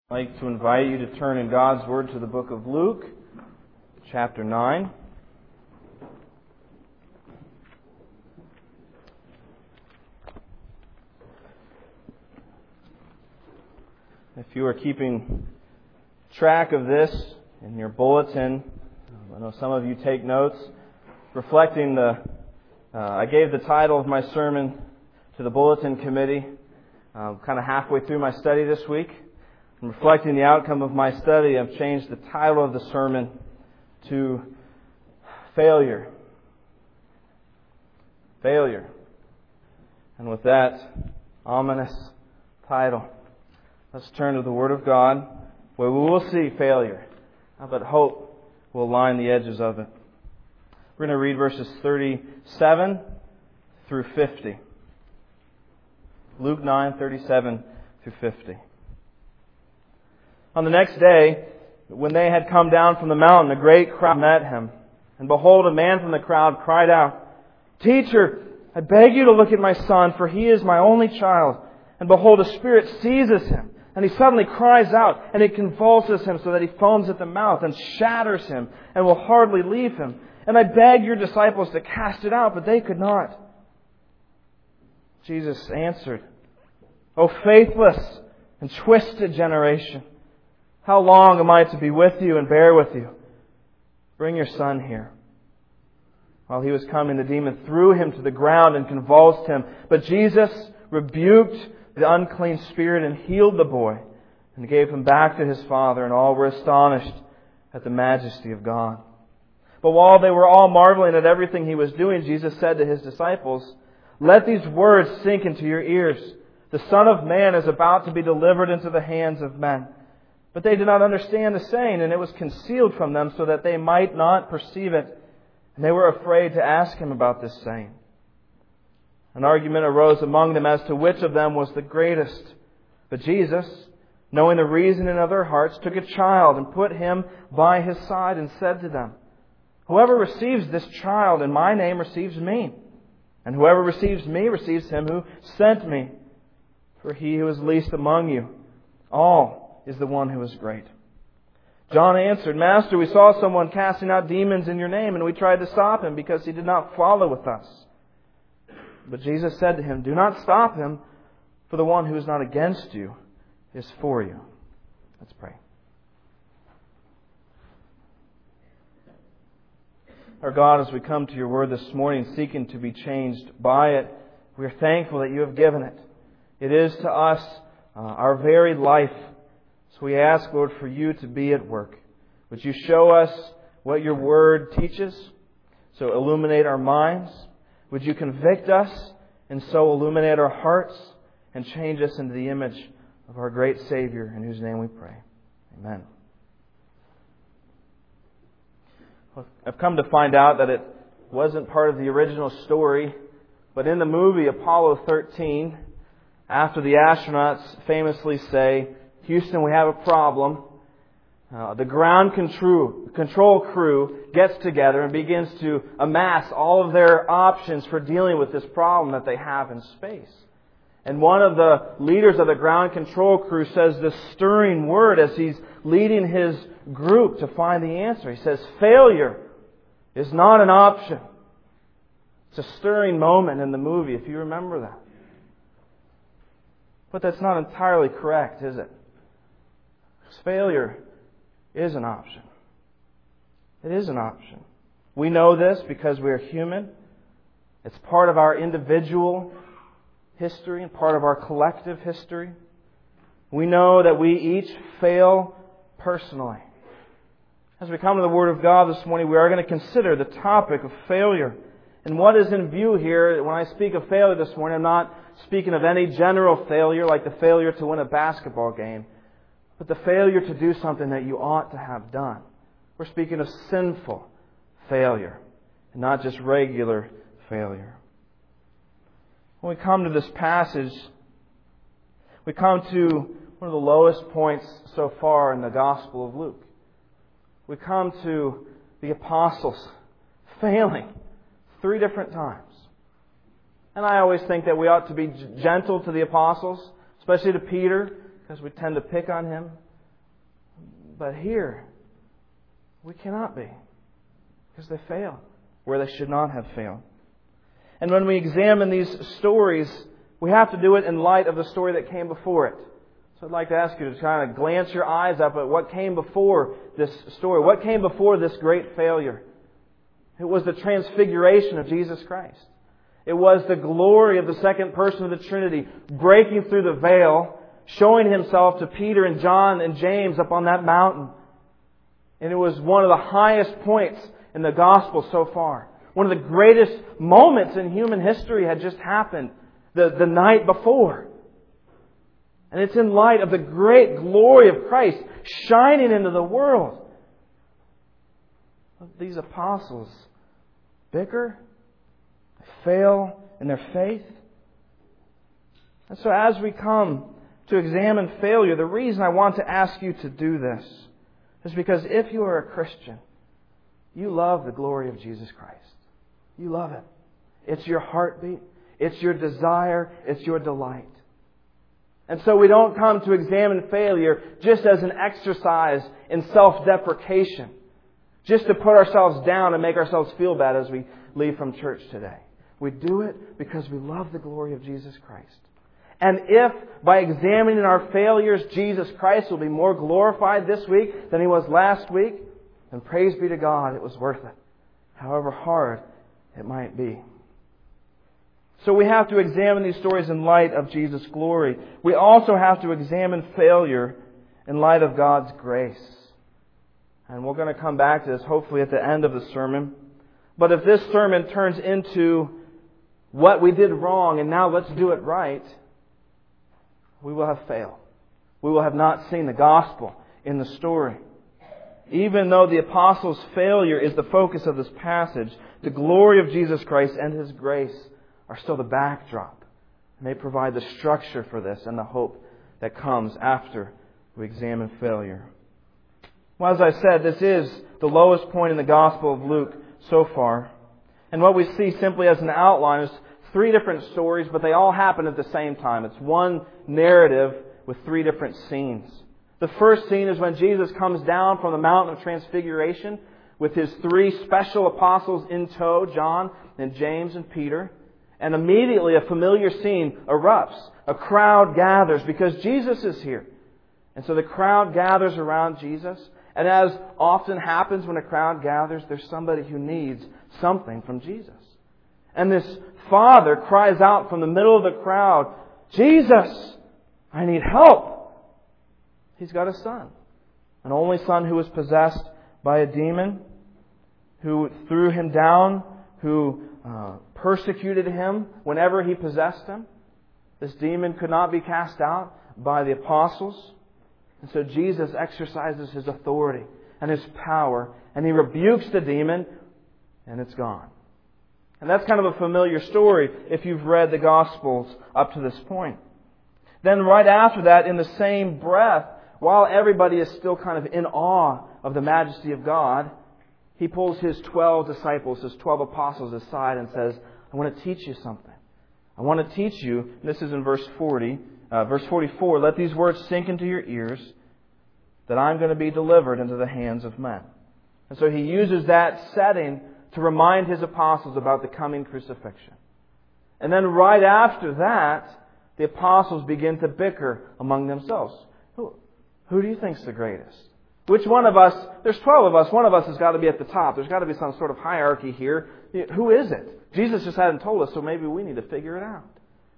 I'd like to invite you to turn in God's Word to the book of Luke, chapter 9. If you are keeping track of this in your bulletin, I know some of you take notes, reflecting I gave the title of my sermon to the bulletin committee kind of halfway through my study this week. And reflecting the outcome of my study, I've changed the title of the sermon to Failure. Failure. And with that ominous title, let's turn to the Word of God, where we will see failure, but hope will line the edges of it. We're going to read verses 37 through 50. Luke 9, 37 through 50. On the next day, when they had come down from the mountain, a great crowd met him. And behold, a man from the crowd cried out, "Teacher, I beg you to look at my son, for he is my only child. And behold, a spirit seizes him. And he suddenly cries out, and it convulses him so that he foams at the mouth and shatters him and will hardly leave him. And I begged your disciples to cast it out, but they could not." Jesus answered, "O faithless and twisted generation, how long am I to be with you and bear with you? Bring your son here." While he was coming, the demon threw him to the ground and convulsed him. But Jesus rebuked the unclean spirit and healed the boy and gave him back to his father, and all were astonished at the majesty of God. But while they were all marveling at everything he was doing, Jesus said to his disciples, "Let these words sink into your ears. The Son of Man is about to be delivered into the hands of men." But they did not understand the saying, and it was concealed from them so that they might not perceive it. And they were afraid to ask him about this saying. An argument arose among them as to which of them was the greatest. But Jesus, knowing the reasoning of their hearts, took a child and put him by his side and said to them, "Whoever receives this child in my name receives me. And whoever receives me receives him who sent me. For he who is least among you, all is the one who is great." John answered, "Master, we saw someone casting out demons in your name, and we tried to stop him because he did not follow with us." But Jesus said to him, "Do not stop him, for the one who is not against you is for you." Let's pray. Our God, as we come to your word this morning, seeking to be changed by it, we are thankful that you have given it. It is to us our very life. So we ask, Lord, for you to be at work. Would you show us what your word teaches? So illuminate our minds. Would you convict us and so illuminate our hearts and change us into the image of our great Savior, in whose name we pray. Amen. Well, I've come to find out that it wasn't part of the original story, but in the movie Apollo 13, after the astronauts famously say, "Houston, we have a problem," the ground control crew gets together and begins to amass all of their options for dealing with this problem that they have in space. And one of the leaders of the ground control crew says this stirring word as he's leading his group to find the answer. He says, "Failure is not an option." It's a stirring moment in the movie, if you remember that. But that's not entirely correct, is it? Failure is an option. It is an option. We know this because we are human. It's part of our individual history and part of our collective history. We know that we each fail personally. As we come to the Word of God this morning, we are going to consider the topic of failure. And what is in view here, when I speak of failure this morning, I'm not speaking of any general failure like the failure to win a basketball game, but the failure to do something that you ought to have done. We're speaking of sinful failure, and not just regular failure. When we come to this passage, we come to one of the lowest points so far in the Gospel of Luke. We come to the apostles failing 3 different times. And I always think that we ought to be gentle to the apostles, especially to Peter, because we tend to pick on him. But here, we cannot be, because they fail where they should not have failed. And when we examine these stories, we have to do it in light of the story that came before it. So I'd like to ask you to kind of glance your eyes up at what came before this story. What came before this great failure? It was the transfiguration of Jesus Christ. It was the glory of the second person of the Trinity breaking through the veil, showing Himself to Peter and John and James up on that mountain. And it was one of the highest points in the gospel so far. One of the greatest moments in human history had just happened the night before. And it's in light of the great glory of Christ shining into the world. These apostles bicker, fail in their faith. And so as we come to examine failure, the reason I want to ask you to do this is because if you are a Christian, you love the glory of Jesus Christ. You love it. It's your heartbeat. It's your desire. It's your delight. And so we don't come to examine failure just as an exercise in self-deprecation, just to put ourselves down and make ourselves feel bad as we leave from church today. We do it because we love the glory of Jesus Christ. And if by examining our failures, Jesus Christ will be more glorified this week than He was last week, then praise be to God, it was worth it, however hard it might be. So we have to examine these stories in light of Jesus' glory. We also have to examine failure in light of God's grace. And we're going to come back to this hopefully at the end of the sermon. But if this sermon turns into what we did wrong and now let's do it right, we will have failed. We will have not seen the gospel in the story. Even though the apostles' failure is the focus of this passage, the glory of Jesus Christ and His grace are still the backdrop. And they provide the structure for this and the hope that comes after we examine failure. Well, as I said, this is the lowest point in the Gospel of Luke so far. And what we see simply as an outline is 3 different stories, but they all happen at the same time. It's one narrative with 3 different scenes. The first scene is when Jesus comes down from the Mountain of Transfiguration with His 3 special apostles in tow, John and James and Peter. And immediately a familiar scene erupts. A crowd gathers because Jesus is here. And so the crowd gathers around Jesus. And as often happens when a crowd gathers, there's somebody who needs something from Jesus. And this father cries out from the middle of the crowd, "Jesus, I need help." He's got a son. An only son who was possessed by a demon, who threw him down, who persecuted him whenever he possessed him. This demon could not be cast out by the apostles. And so Jesus exercises His authority and His power, and He rebukes the demon, and it's gone. And that's kind of a familiar story if you've read the Gospels up to this point. Then right after that, in the same breath, while everybody is still kind of in awe of the majesty of God, He pulls His 12 disciples, His 12 apostles aside and says, "I want to teach you something. I want to teach you," and this is in verse 44, "let these words sink into your ears, that I'm going to be delivered into the hands of men." And so He uses that setting to remind His apostles about the coming crucifixion. And then right after that, the apostles begin to bicker among themselves. Who do you think's the greatest? Which one of us, there's 12 of us, one of us has got to be at the top. There's got to be some sort of hierarchy here. Who is it? Jesus just hadn't told us, so maybe we need to figure it out.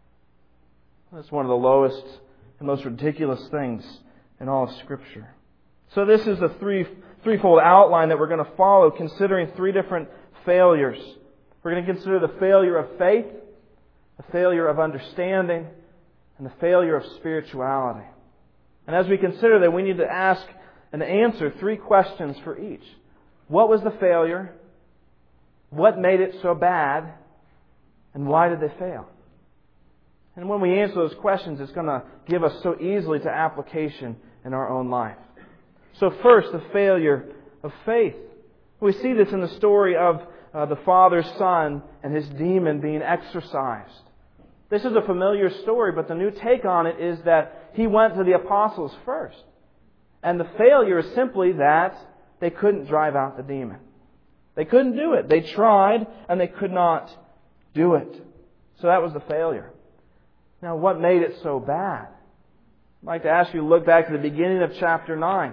That's one of the lowest and most ridiculous things in all of Scripture. So this is the threefold outline that we're going to follow, considering 3 different failures. We're going to consider the failure of faith, the failure of understanding, and the failure of spirituality. And as we consider that, we need to ask and answer 3 questions for each. What was the failure? What made it so bad? And why did they fail? And when we answer those questions, it's going to give us so easily to application in our own life. So first, the failure of faith. We see this in the story of the Father's Son and His demon being exorcised. This is a familiar story, but the new take on it is that He went to the apostles first. And the failure is simply that they couldn't drive out the demon. They couldn't do it. They tried and they could not do it. So that was the failure. Now, what made it so bad? I'd like to ask you to look back to the beginning of chapter 9.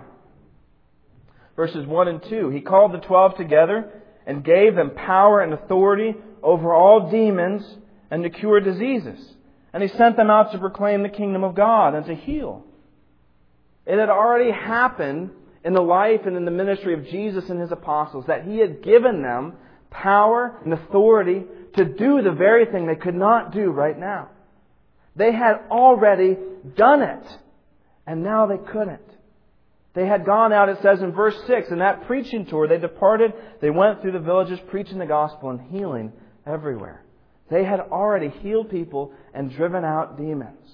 Verses 1 and 2. He called the 12 together and gave them power and authority over all demons and to cure diseases. And He sent them out to proclaim the kingdom of God and to heal. It had already happened in the life and in the ministry of Jesus and His apostles that He had given them power and authority to do the very thing they could not do right now. They had already done it, and now they couldn't. They had gone out, it says in verse 6, in that preaching tour, they departed, they went through the villages preaching the gospel and healing everywhere. They had already healed people and driven out demons.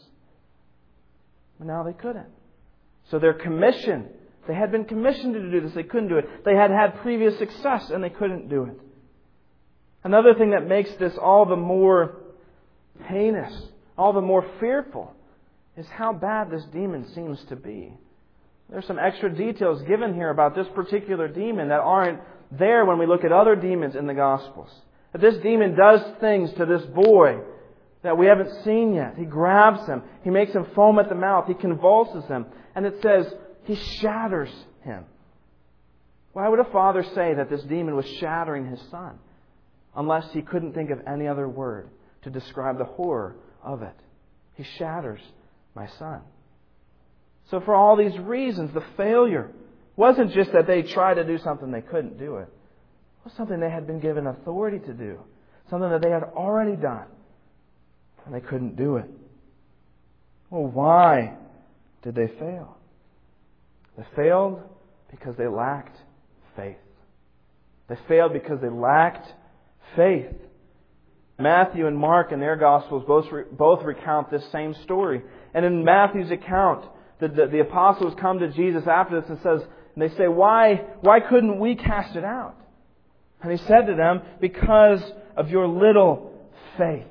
But now they couldn't. So their commission, they had been commissioned to do this, they couldn't do it. They had had previous success and they couldn't do it. Another thing that makes this all the more heinous, all the more fearful, is how bad this demon seems to be. There's some extra details given here about this particular demon that aren't there when we look at other demons in the Gospels. That this demon does things to this boy that we haven't seen yet. He grabs him. He makes him foam at the mouth. He convulses him. And it says he shatters him. Why would a father say that this demon was shattering his son? Unless he couldn't think of any other word to describe the horror of it. He shatters my son. So for all these reasons, the failure wasn't just that they tried to do something they couldn't do it. It was something they had been given authority to do. Something that they had already done. And they couldn't do it. Well, why did they fail? They failed because they lacked faith. They failed because they lacked faith. Matthew and Mark in their Gospels both recount this same story. And in Matthew's account, the apostles come to Jesus after this and they say, why couldn't we cast it out? And He said to them, because of your little faith.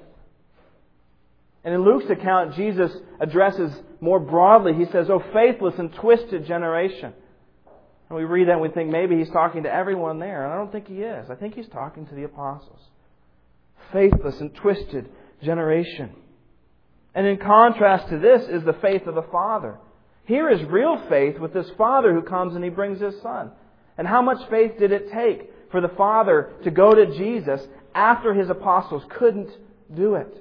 And in Luke's account, Jesus addresses more broadly. He says, "Oh, faithless and twisted generation." And we read that and we think maybe He's talking to everyone there. And I don't think He is. I think He's talking to the apostles. Faithless and twisted generation. And in contrast to this is the faith of the Father. Here is real faith with this Father who comes and He brings His Son. And how much faith did it take for the Father to go to Jesus after His apostles couldn't do it?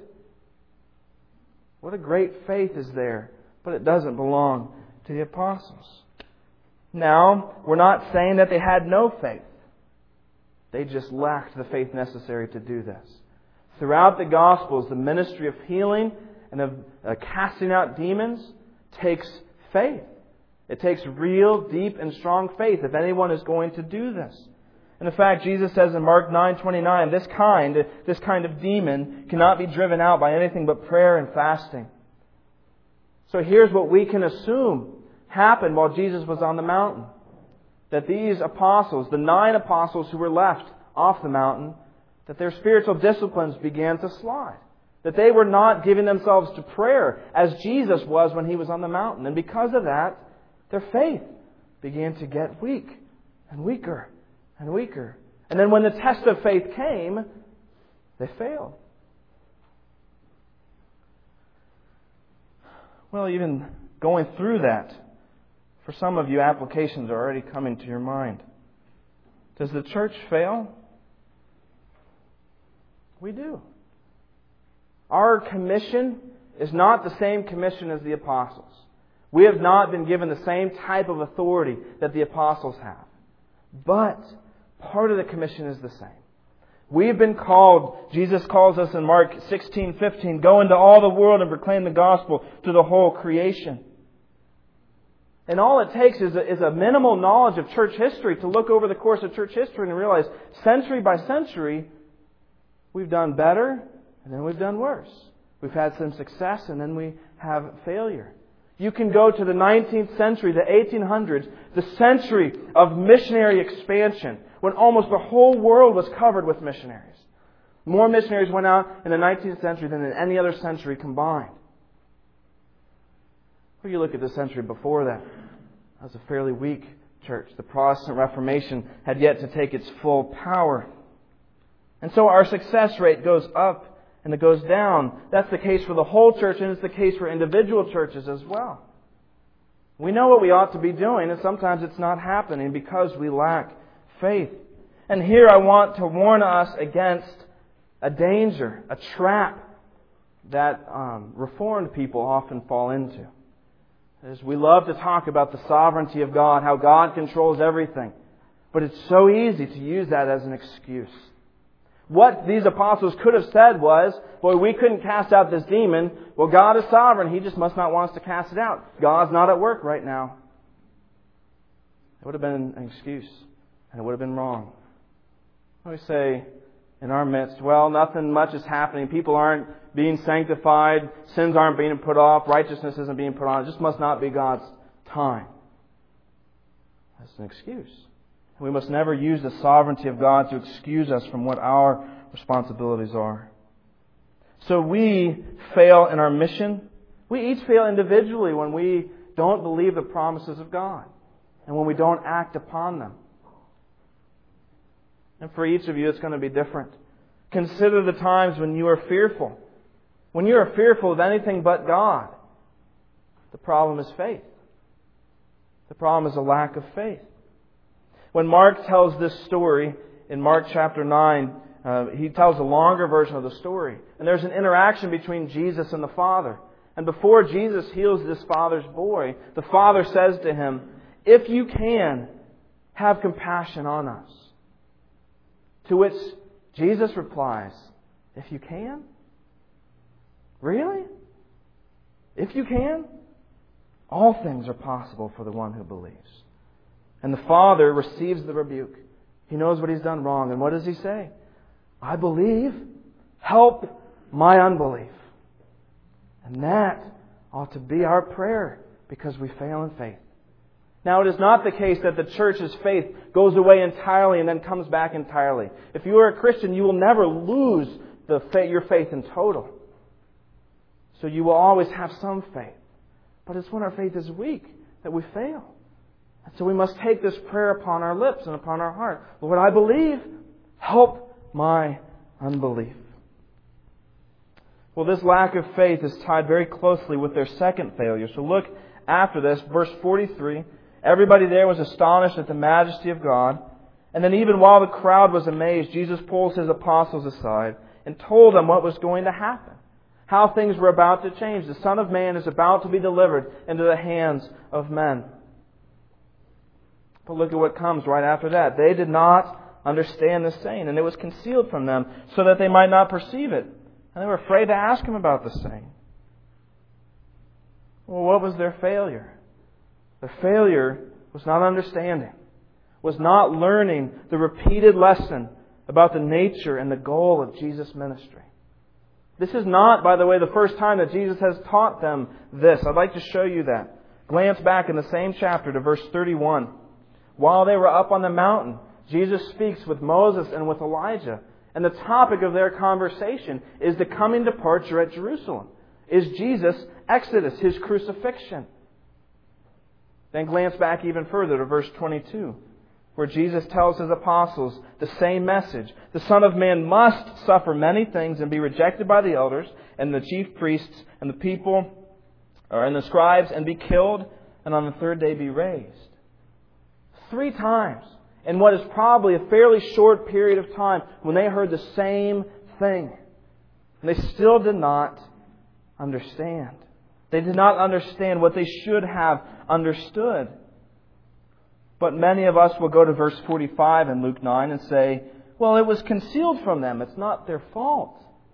What a great faith is there, but it doesn't belong to the apostles. Now, we're not saying that they had no faith. They just lacked the faith necessary to do this. Throughout the Gospels, the ministry of healing and of casting out demons takes faith. It takes real, deep, and strong faith if anyone is going to do this. And in fact, Jesus says in Mark 9:29, this kind of demon cannot be driven out by anything but prayer and fasting. So here's what we can assume happened while Jesus was on the mountain. That these apostles, the 9 apostles who were left off the mountain, that their spiritual disciplines began to slide. That they were not giving themselves to prayer as Jesus was when He was on the mountain. And because of that, their faith began to get weak and weaker and weaker. And then when the test of faith came, they failed. Well, even going through that, for some of you, applications are already coming to your mind. Does the church fail? We do. Our commission is not the same commission as the apostles. We have not been given the same type of authority that the apostles have. But part of the commission is the same. We've been called, Jesus calls us in Mark 16:15, go into all the world and proclaim the gospel to the whole creation. And all it takes is a minimal knowledge of church history to look over the course of church history and realize century by century, we've done better and then we've done worse. We've had some success and then we have failure. You can go to the 19th century, the 1800s, the century of missionary expansion, when almost the whole world was covered with missionaries. More missionaries went out in the 19th century than in any other century combined. Or you look at the century before that. That was a fairly weak church. The Protestant Reformation had yet to take its full power. And so our success rate goes up and it goes down. That's the case for the whole church, and it's the case for individual churches as well. We know what we ought to be doing, and sometimes it's not happening because we lack faith. And here I want to warn us against a danger, a trap that Reformed people often fall into. As we love to talk about the sovereignty of God, how God controls everything. But it's so easy to use that as an excuse. What these apostles could have said was, boy, we couldn't cast out this demon. Well, God is sovereign. He just must not want us to cast it out. God's not at work right now. It would have been an excuse, and it would have been wrong. We say in our midst, well, nothing much is happening. People aren't being sanctified. Sins aren't being put off. Righteousness isn't being put on. It just must not be God's time. That's an excuse. We must never use the sovereignty of God to excuse us from what our responsibilities are. So we fail in our mission. We each fail individually when we don't believe the promises of God and when we don't act upon them. And for each of you, it's going to be different. Consider the times when you are fearful. When you are fearful of anything but God, the problem is faith. The problem is a lack of faith. When Mark tells this story in Mark chapter 9, he tells a longer version of the story. And there's an interaction between Jesus and the Father. And before Jesus heals this father's boy, the Father says to him, "If you can, have compassion on us." To which Jesus replies, "If you can? Really? If you can? All things are possible for the one who believes." And the Father receives the rebuke. He knows what he's done wrong. And what does he say? "I believe. Help my unbelief." And that ought to be our prayer because we fail in faith. Now, it is not the case that the church's faith goes away entirely and then comes back entirely. If you are a Christian, you will never lose your faith in total. So you will always have some faith. But it's when our faith is weak that we fail. And so we must take this prayer upon our lips and upon our heart. Lord, I believe. Help my unbelief. Well, this lack of faith is tied very closely with their second failure. So look after this, verse 43. Everybody there was astonished at the majesty of God. And then even while the crowd was amazed, Jesus pulls his apostles aside and told them what was going to happen. How things were about to change. The Son of Man is about to be delivered into the hands of men. But look at what comes right after that. They did not understand this saying, and it was concealed from them so that they might not perceive it. And they were afraid to ask him about the saying. Well, what was their failure? Their failure was not understanding, was not learning the repeated lesson about the nature and the goal of Jesus' ministry. This is not, by the way, the first time that Jesus has taught them this. I'd like to show you that. Glance back in the same chapter to verse 31. While they were up on the mountain, Jesus speaks with Moses and with Elijah. And the topic of their conversation is the coming departure at Jerusalem. Is Jesus' exodus, his crucifixion. Then glance back even further to verse 22, where Jesus tells his apostles the same message. The Son of Man must suffer many things and be rejected by the elders and the chief priests and the people and the scribes and be killed and on the third day be raised. 3 times in what is probably a fairly short period of time when they heard the same thing. And they still did not understand. They did not understand what they should have understood. But many of us will go to verse 45 in Luke 9 and say, well, it was concealed from them. It's not their fault.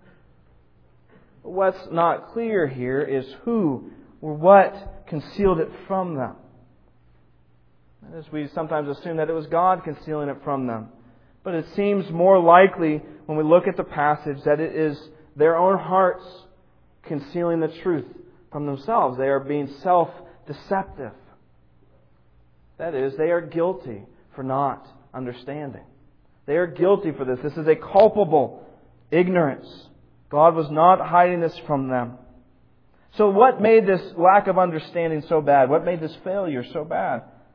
What's not clear here is who or what concealed it from them. As we sometimes assume that it was God concealing it from them. But it seems more likely when we look at the passage that it is their own hearts concealing the truth from themselves. They are being self-deceptive. That is, they are guilty for not understanding. They are guilty for this. This is a culpable ignorance. God was not hiding this from them. So what made this lack of understanding so bad? What made this failure so bad?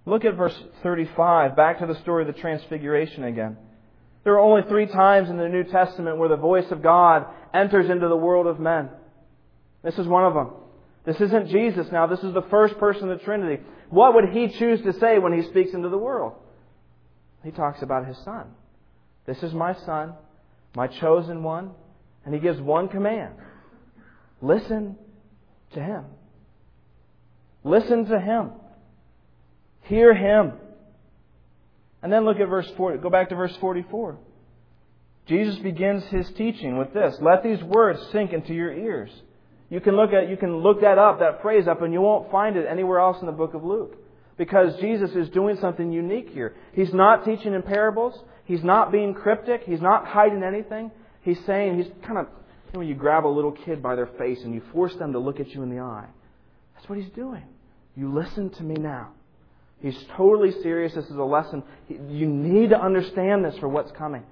Look at verse 35, back to the story of the Transfiguration again. There are only 3 times in the New Testament where the voice of God enters into the world of men. This is one of them. This isn't Jesus now. This is the first person of the Trinity. What would He choose to say when He speaks into the world? He talks about His Son. This is my Son, my chosen one. And He gives one command. Listen to Him. Listen to Him. Hear Him. And then look at verse 40. Go back to verse 44. Jesus begins His teaching with this. Let these words sink into your ears. You can look that phrase up, and you won't find it anywhere else in the book of Luke. Because Jesus is doing something unique here. He's not teaching in parables. He's not being cryptic. He's not hiding anything. He's kind of, when you grab a little kid by their face and you force them to look at you in the eye. That's what He's doing. You listen to me now. He's totally serious. This is a lesson. You need to understand this for what's coming.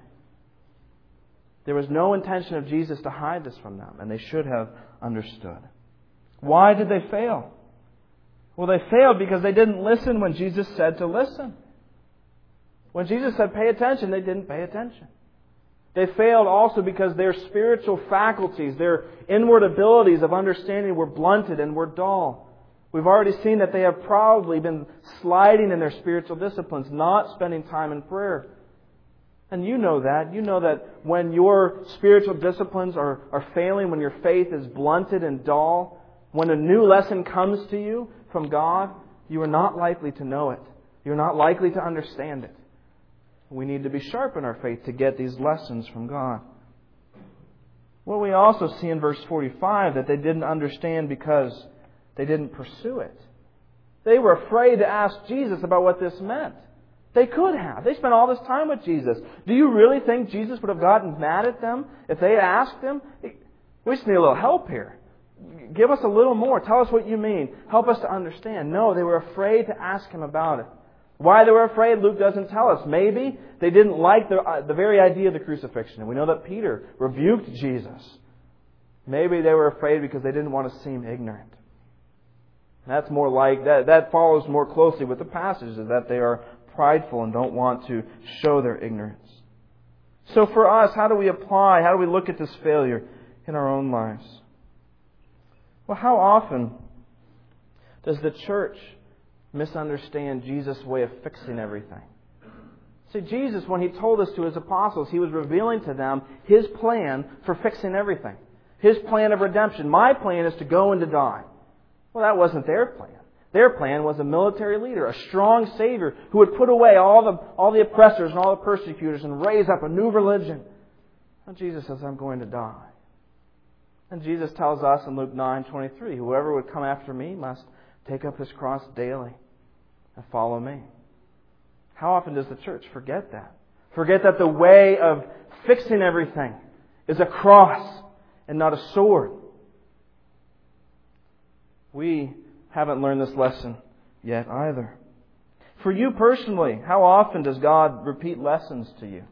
There was no intention of Jesus to hide this from them, and they should have understood. Why did they fail? Well, they failed because they didn't listen when Jesus said to listen. When Jesus said pay attention, they didn't pay attention. They failed also because their spiritual faculties, their inward abilities of understanding were blunted and were dull. We've already seen that they have probably been sliding in their spiritual disciplines, not spending time in prayer. And you know that. You know that when your spiritual disciplines are failing, when your faith is blunted and dull, when a new lesson comes to you from God, you are not likely to know it. You're not likely to understand it. We need to be sharp in our faith to get these lessons from God. Well, we also see in verse 45 that they didn't understand because they didn't pursue it. They were afraid to ask Jesus about what this meant. They could have. They spent all this time with Jesus. Do you really think Jesus would have gotten mad at them if they had asked Him? We just need a little help here. Give us a little more. Tell us what you mean. Help us to understand. No, they were afraid to ask Him about it. Why they were afraid, Luke doesn't tell us. Maybe they didn't like the very idea of the crucifixion. And we know that Peter rebuked Jesus. Maybe they were afraid because they didn't want to seem ignorant. That's more like that follows more closely with the passages, that they are prideful and don't want to show their ignorance. So for us, how do we look at this failure in our own lives? Well, how often does the church misunderstand Jesus' way of fixing everything? See, Jesus, when He told this to His apostles, He was revealing to them His plan for fixing everything. His plan of redemption. My plan is to go and to die. Well, that wasn't their plan. Their plan was a military leader, a strong Savior who would put away all the oppressors and all the persecutors and raise up a new religion. And Jesus says, I'm going to die. And Jesus tells us in Luke 9:23, whoever would come after me must take up his cross daily and follow me. How often does the church forget that? Forget that the way of fixing everything is a cross and not a sword. We haven't learned this lesson yet either. For you personally, how often does God repeat lessons to you?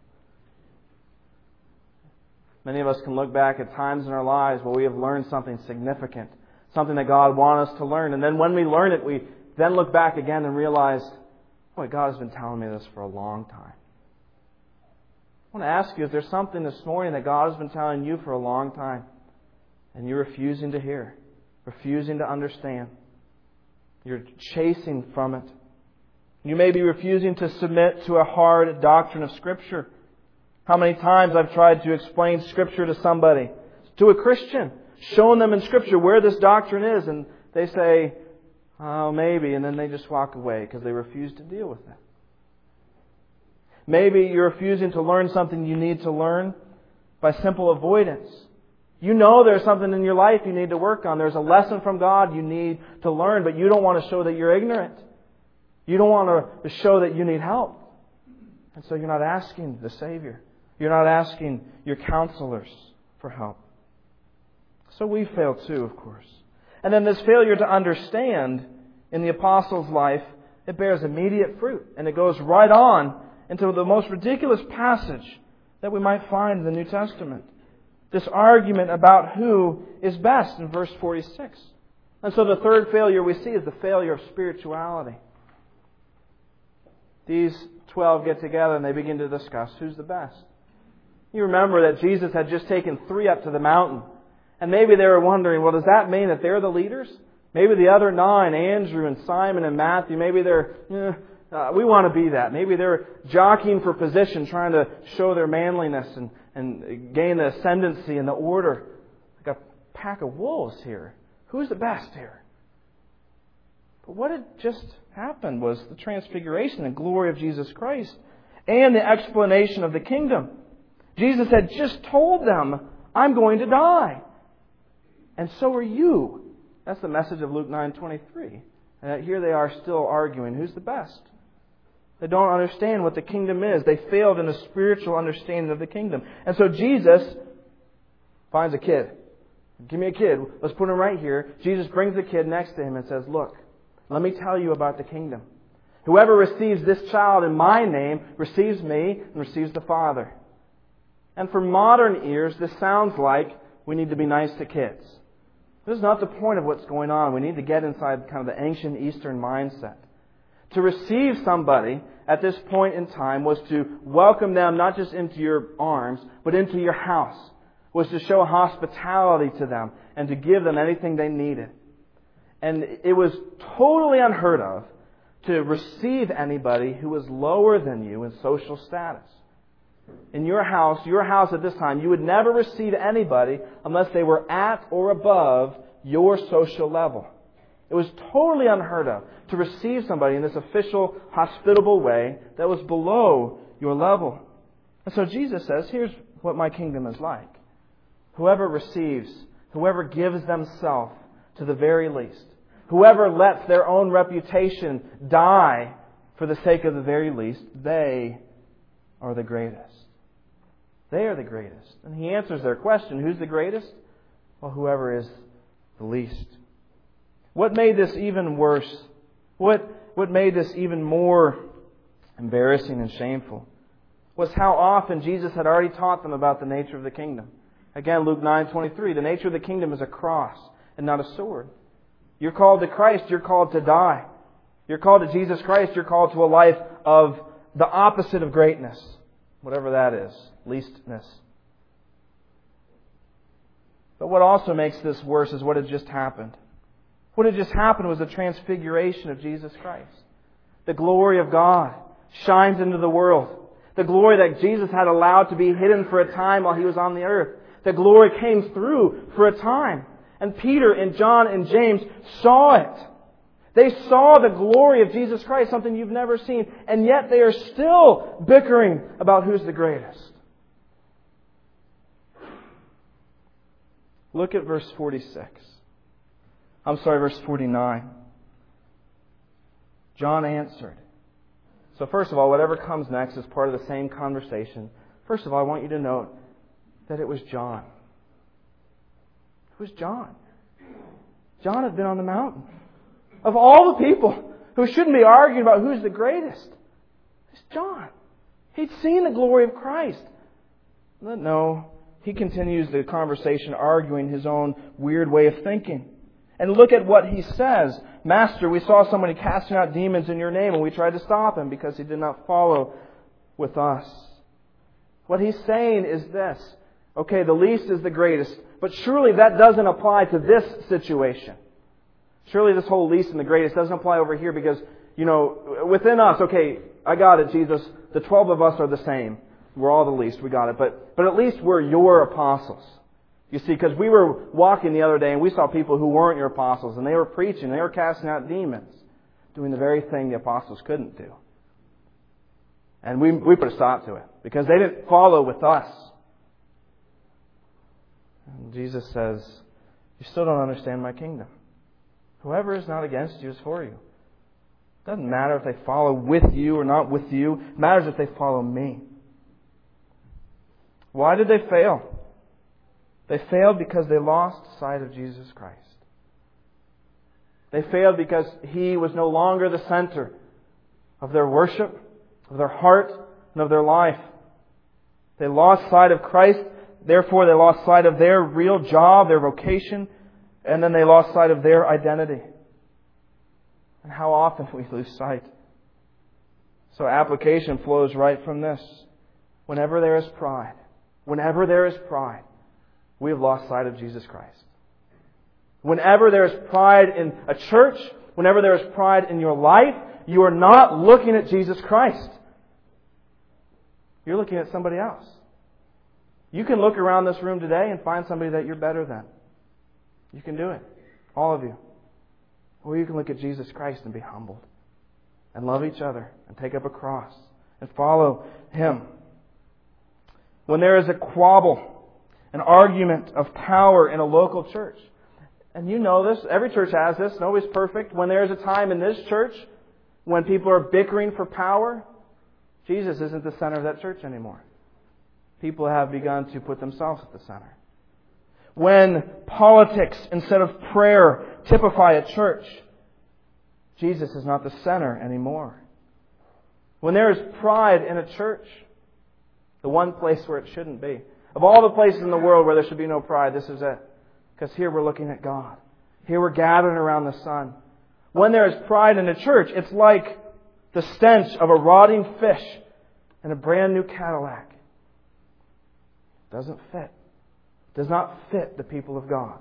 Many of us can look back at times in our lives where we have learned something significant, something that God wanted us to learn. And then when we learn it, we then look back again and realize, boy, God has been telling me this for a long time. I want to ask you, is there something this morning that God has been telling you for a long time and you're refusing to hear, refusing to understand? You're chasing from it. You may be refusing to submit to a hard doctrine of Scripture. How many times I've tried to explain Scripture to somebody, to a Christian, showing them in Scripture where this doctrine is, and they say, oh, maybe, and then they just walk away because they refuse to deal with it. Maybe you're refusing to learn something you need to learn by simple avoidance. You know there's something in your life you need to work on. There's a lesson from God you need to learn, but you don't want to show that you're ignorant. You don't want to show that you need help. And so you're not asking the Savior. You're not asking your counselors for help. So we fail too, of course. And then this failure to understand in the apostles' life, it bears immediate fruit. And it goes right on into the most ridiculous passage that we might find in the New Testament. This argument about who is best in verse 46. And so the third failure we see is the failure of spirituality. these 12 get together and they begin to discuss who's the best. You remember that Jesus had just taken 3 up to the mountain. And maybe they were wondering, well, does that mean that they're the leaders? Maybe the other 9, Andrew and Simon and Matthew, maybe they're, we want to be that. Maybe they're jockeying for position, trying to show their manliness and gain the ascendancy and the order. Like a pack of wolves here. Who's the best here? But what had just happened was the transfiguration and glory of Jesus Christ and the explanation of the kingdom. Jesus had just told them, I'm going to die. And so are you. That's the message of Luke 9:23. And here they are still arguing, who's the best? They don't understand what the kingdom is. They failed in the spiritual understanding of the kingdom. And so Jesus finds a kid. Give me a kid. Let's put him right here. Jesus brings the kid next to him and says, look, let me tell you about the kingdom. Whoever receives this child in my name receives me and receives the Father. And for modern ears, this sounds like we need to be nice to kids. This is not the point of what's going on. We need to get inside kind of the ancient Eastern mindset. To receive somebody at this point in time was to welcome them not just into your arms, but into your house. Was to show hospitality to them and to give them anything they needed. And it was totally unheard of to receive anybody who was lower than you in social status. In your house at this time, you would never receive anybody unless they were at or above your social level. It was totally unheard of to receive somebody in this official, hospitable way that was below your level. And so Jesus says, here's what my kingdom is like. Whoever receives, whoever gives themselves to the very least, whoever lets their own reputation die for the sake of the very least, they are the greatest. They are the greatest. And he answers their question, who's the greatest? Well, whoever is the least. What made this even worse? What made this even more embarrassing and shameful was how often Jesus had already taught them about the nature of the kingdom. Again, Luke 9:23, the nature of the kingdom is a cross and not a sword. You're called to Christ, you're called to die. You're called to Jesus Christ, you're called to a life of the opposite of greatness. Whatever that is, leastness. But what also makes this worse is what had just happened. What had just happened was the transfiguration of Jesus Christ. The glory of God shines into the world. The glory that Jesus had allowed to be hidden for a time while He was on the earth. The glory came through for a time. And Peter and John and James saw it. They saw the glory of Jesus Christ, something you've never seen. And yet they are still bickering about who's the greatest. Look at verse 49. John answered. So first of all, whatever comes next is part of the same conversation. First of all, I want you to note that it was John. It was John. John had been on the mountain. Of all the people who shouldn't be arguing about who's the greatest, it's John. He'd seen the glory of Christ. But no, he continues the conversation arguing his own weird way of thinking. And look at what he says. Master, we saw somebody casting out demons in your name and we tried to stop him because he did not follow with us. What he's saying is this. Okay, the least is the greatest. But surely that doesn't apply to this situation. Surely this whole least and the greatest doesn't apply over here because, within us, okay, I got it, Jesus. The 12 of us are the same. We're all the least. We got it. But at least we're your apostles. You see, because we were walking the other day and we saw people who weren't your apostles and they were preaching, they were casting out demons, doing the very thing the apostles couldn't do. And we put a stop to it because they didn't follow with us. And Jesus says, you still don't understand my kingdom. Whoever is not against you is for you. It doesn't matter if they follow with you or not with you. It matters if they follow me. Why did they fail? They failed because they lost sight of Jesus Christ. They failed because He was no longer the center of their worship, of their heart, and of their life. They lost sight of Christ. Therefore, they lost sight of their real job, their vocation, and then they lost sight of their identity. And how often we lose sight. So application flows right from this. Whenever there is pride, we have lost sight of Jesus Christ. Whenever there is pride in a church, whenever there is pride in your life, you are not looking at Jesus Christ. You're looking at somebody else. You can look around this room today and find somebody that you're better than. You can do it. All of you. Or you can look at Jesus Christ and be humbled. And love each other. And take up a cross. And follow Him. When there is a squabble, an argument of power in a local church. And you know this. Every church has this. Nobody's perfect. When there is a time in this church when people are bickering for power, Jesus isn't the center of that church anymore. People have begun to put themselves at the center. When politics instead of prayer typify a church, Jesus is not the center anymore. When there is pride in a church, the one place where it shouldn't be. Of all the places in the world where there should be no pride, this is it. Because here we're looking at God. Here we're gathering around the Son. When there is pride in a church, it's like the stench of a rotting fish in a brand new Cadillac. Doesn't fit. Does not fit the people of God.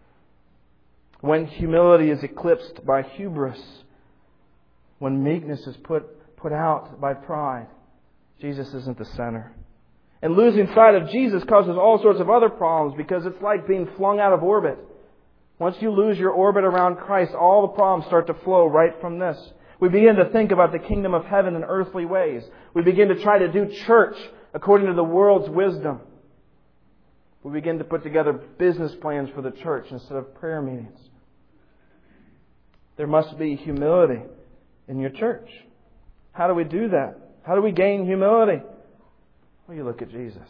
When humility is eclipsed by hubris, when meekness is put out by pride, Jesus isn't the center. And losing sight of Jesus causes all sorts of other problems because it's like being flung out of orbit. Once you lose your orbit around Christ, all the problems start to flow right from this. We begin to think about the kingdom of heaven in earthly ways. We begin to try to do church according to the world's wisdom. We begin to put together business plans for the church instead of prayer meetings. There must be humility in your church. How do we do that? How do we gain humility? Well, you look at Jesus.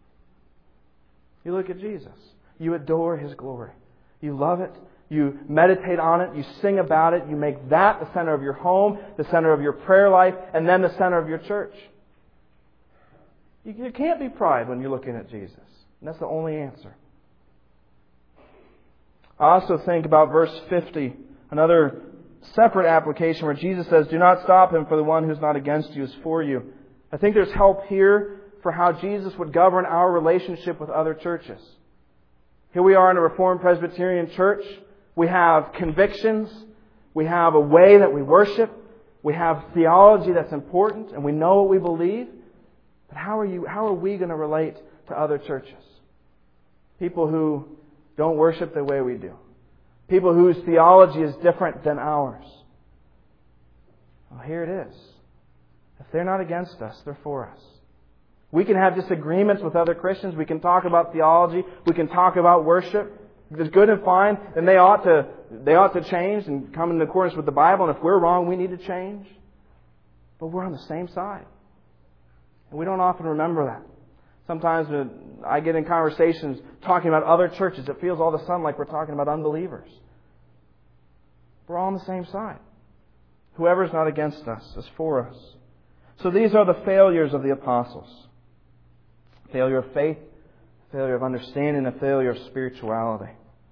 You look at Jesus. You adore His glory. You love it. You meditate on it. You sing about it. You make that the center of your home, the center of your prayer life, and then the center of your church. You can't be pride when you're looking at Jesus. And that's the only answer. I also think about verse 50, another separate application where Jesus says, "Do not stop him, for the one who's not against you is for you." I think there's help here for how Jesus would govern our relationship with other churches. Here we are in a Reformed Presbyterian church. We have convictions. We have a way that we worship. We have theology that's important, and we know what we believe. But how are we going to relate to other churches? People who don't worship the way we do. People whose theology is different than ours. Well, here it is. If they're not against us, they're for us. We can have disagreements with other Christians. We can talk about theology. We can talk about worship. If it's good and fine, then they ought to change and come in accordance with the Bible. And if we're wrong, we need to change. But we're on the same side. And we don't often remember that. Sometimes when I get in conversations talking about other churches, it feels all of a sudden like we're talking about unbelievers. We're all on the same side. Whoever's not against us is for us. So these are the failures of the apostles. Failure of faith, failure of understanding, a failure of spirituality.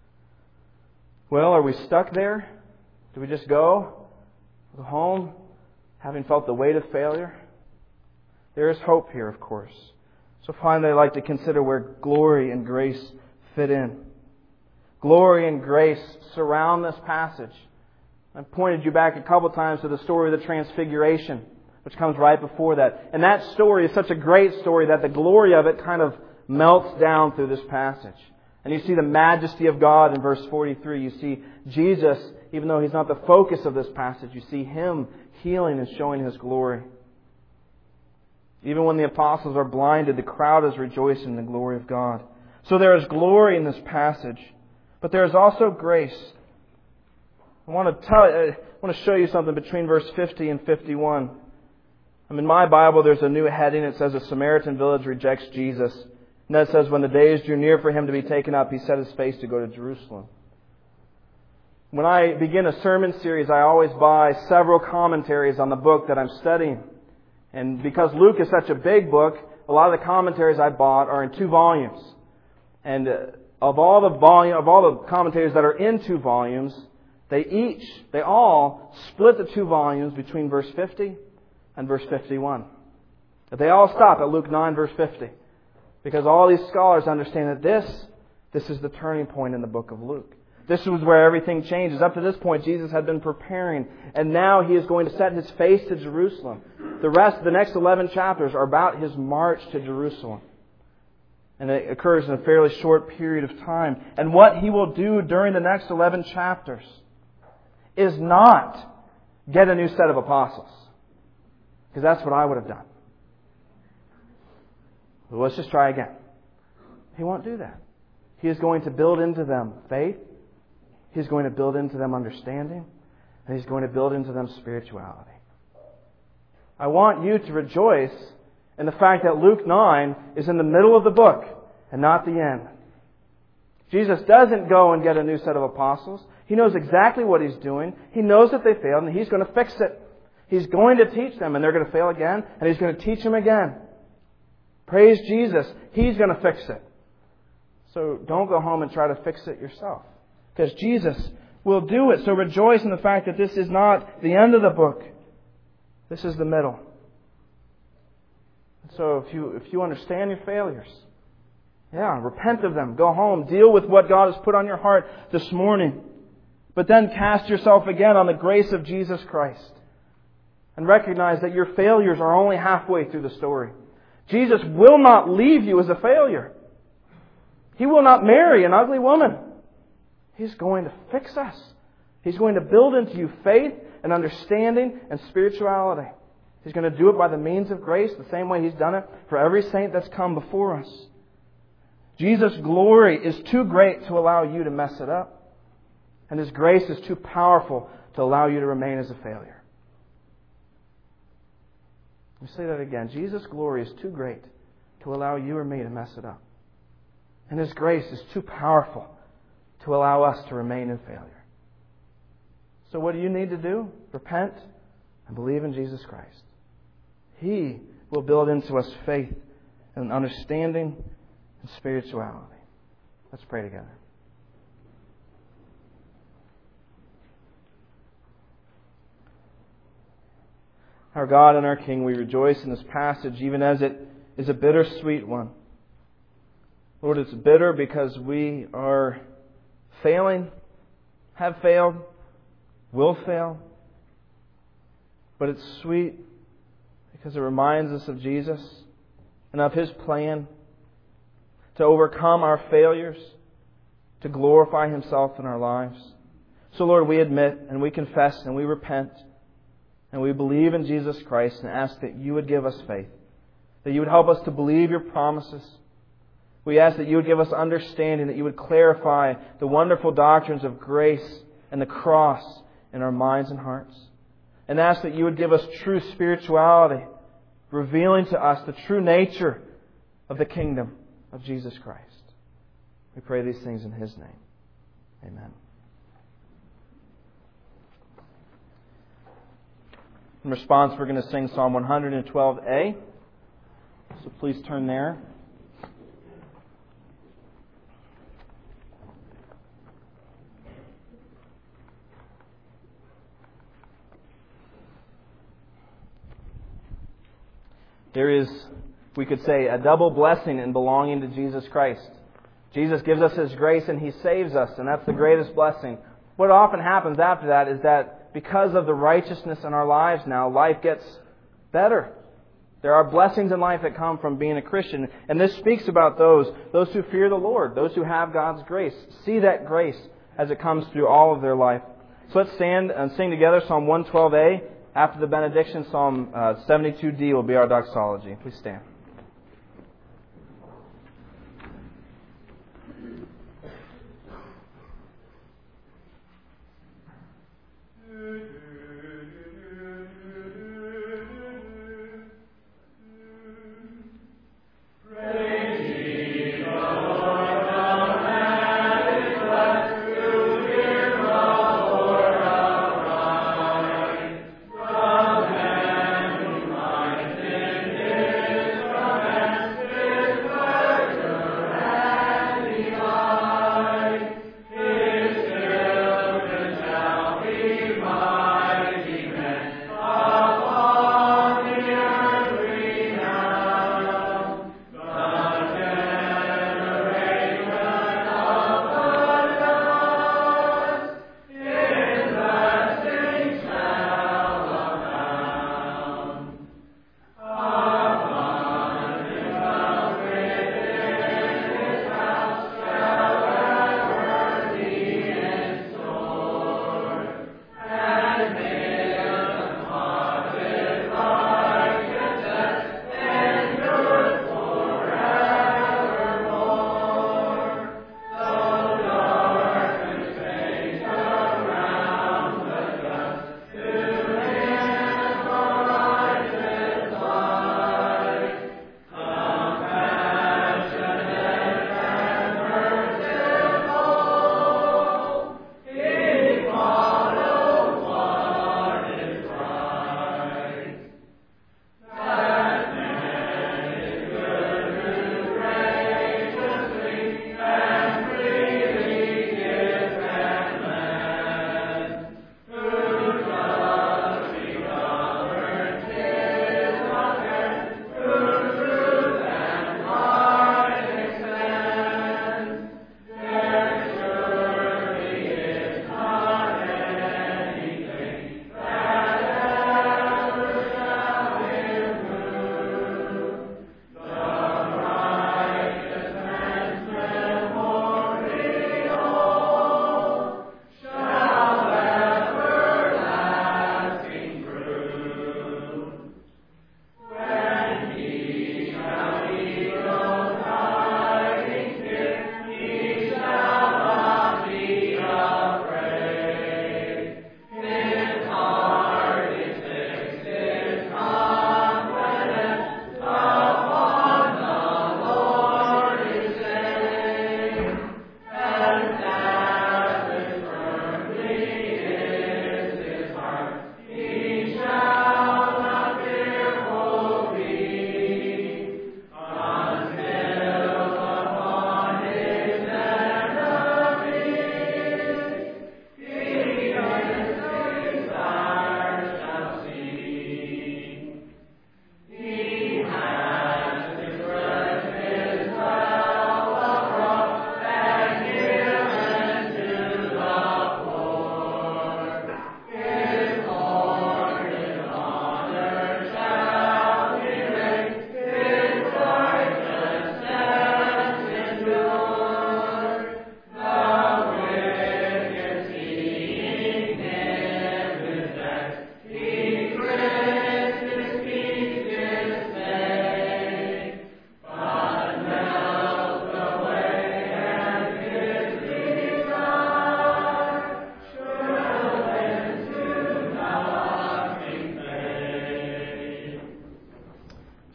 Well, are we stuck there? Do we just go home having felt the weight of failure? There is hope here, of course. So finally, I'd like to consider where glory and grace fit in. Glory and grace surround this passage. I've pointed you back a couple times to the story of the Transfiguration, which comes right before that. And that story is such a great story that the glory of it kind of melts down through this passage. And you see the majesty of God in verse 43. You see Jesus, even though He's not the focus of this passage, you see Him healing and showing His glory. Even when the apostles are blinded, the crowd is rejoicing in the glory of God. So there is glory in this passage, but there is also grace. I want to show you something between verse 50 and 51. In my Bible, there's a new heading. It says, "A Samaritan village rejects Jesus." And that says, "When the days drew near for Him to be taken up, He set His face to go to Jerusalem." When I begin a sermon series, I always buy several commentaries on the book that I'm studying. And because Luke is such a big book, a lot of the commentaries I bought are in 2 volumes. And of all the commentaries that are in 2 volumes, they all split the 2 volumes between verse 50 and verse 51. But they all stop at Luke 9, verse 50. Because all these scholars understand that this is the turning point in the book of Luke. This is where everything changes. Up to this point, Jesus had been preparing, and now He is going to set His face to Jerusalem. The next 11 chapters are about His march to Jerusalem. And it occurs in a fairly short period of time. And what He will do during the next 11 chapters is not get a new set of apostles. Because that's what I would have done. But let's just try again. He won't do that. He is going to build into them faith. He's going to build into them understanding. And He's going to build into them spirituality. I want you to rejoice in the fact that Luke 9 is in the middle of the book and not the end. Jesus doesn't go and get a new set of apostles. He knows exactly what He's doing. He knows that they failed and He's going to fix it. He's going to teach them and they're going to fail again and He's going to teach them again. Praise Jesus. He's going to fix it. So don't go home and try to fix it yourself. Because Jesus will do it. So rejoice in the fact that this is not the end of the book. This is the middle. So if you understand your failures, repent of them. Go home. Deal with what God has put on your heart this morning. But then cast yourself again on the grace of Jesus Christ. And recognize that your failures are only halfway through the story. Jesus will not leave you as a failure. He will not marry an ugly woman. He's going to fix us. He's going to build into you faith and understanding and spirituality. He's going to do it by the means of grace, the same way He's done it for every saint that's come before us. Jesus' glory is too great to allow you to mess it up. And His grace is too powerful to allow you to remain as a failure. Let me say that again. Jesus' glory is too great to allow you or me to mess it up. And His grace is too powerful to allow us to remain in failure. So what do you need to do? Repent and believe in Jesus Christ. He will build into us faith and understanding and spirituality. Let's pray together. Our God and our King, we rejoice in this passage even as it is a bittersweet one. Lord, it's bitter because we are failing, have failed, will fail. But it's sweet because it reminds us of Jesus and of His plan to overcome our failures, to glorify Himself in our lives. So Lord, we admit and we confess and we repent and we believe in Jesus Christ and ask that You would give us faith, that You would help us to believe Your promises. We ask that You would give us understanding, that You would clarify the wonderful doctrines of grace and the cross in our minds and hearts. And ask that You would give us true spirituality, revealing to us the true nature of the kingdom of Jesus Christ. We pray these things in His name. Amen. In response, we're going to sing Psalm 112a. So please turn there. There is, we could say, a double blessing in belonging to Jesus Christ. Jesus gives us His grace and He saves us, and that's the greatest blessing. What often happens after that is that because of the righteousness in our lives now, life gets better. There are blessings in life that come from being a Christian. And this speaks about those who fear the Lord, those who have God's grace. See that grace as it comes through all of their life. So let's stand and sing together Psalm 112a. After the benediction, Psalm 72d will be our doxology. Please stand.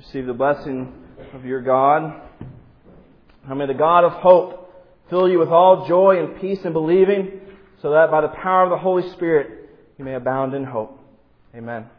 Receive the blessing of your God. And may the God of hope fill you with all joy and peace in believing, so that by the power of the Holy Spirit you may abound in hope. Amen.